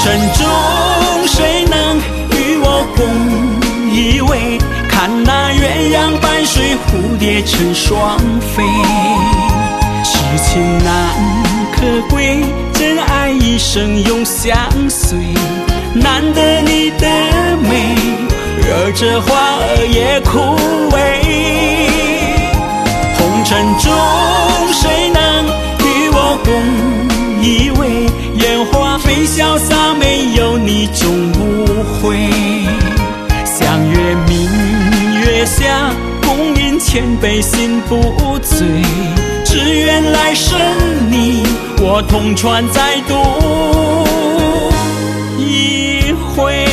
尘中谁能与我共依偎？看那鸳鸯伴水，蝴蝶成双飞。痴情难可贵，真爱一生永相随。难得你的美，惹这花儿也枯萎。红尘中谁能与我共依偎？烟花飞潇洒，没有你终无悔。相约明月下，共饮千杯心不醉。只愿来生你我同船再度一回。